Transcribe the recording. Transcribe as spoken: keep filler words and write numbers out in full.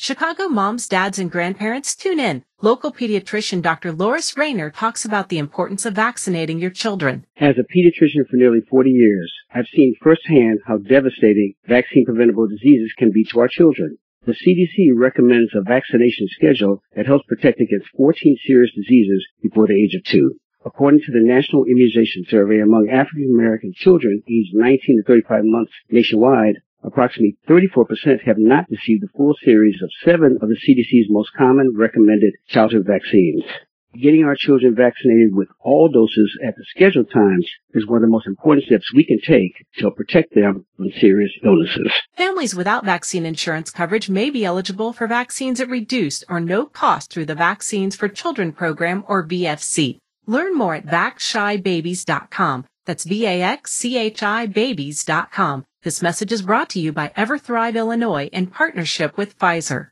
Chicago moms, dads, and grandparents, tune in. Local pediatrician Doctor Loris Rayner talks about the importance of vaccinating your children. As a pediatrician for nearly forty years, I've seen firsthand how devastating vaccine-preventable diseases can be to our children. The C D C recommends a vaccination schedule that helps protect against fourteen serious diseases before the age of two. According to the National Immunization Survey, among African American children aged nineteen to thirty-five months nationwide, approximately thirty-four percent have not received the full series of seven of the C D C's most common recommended childhood vaccines. Getting our children vaccinated with all doses at the scheduled times is one of the most important steps we can take to help protect them from serious illnesses. Families without vaccine insurance coverage may be eligible for vaccines at reduced or no cost through the Vaccines for Children program, or V F C. Learn more at vax shy babies dot com. That's V A X C H I babies dot com. This message is brought to you by EverThrive Illinois in partnership with Pfizer.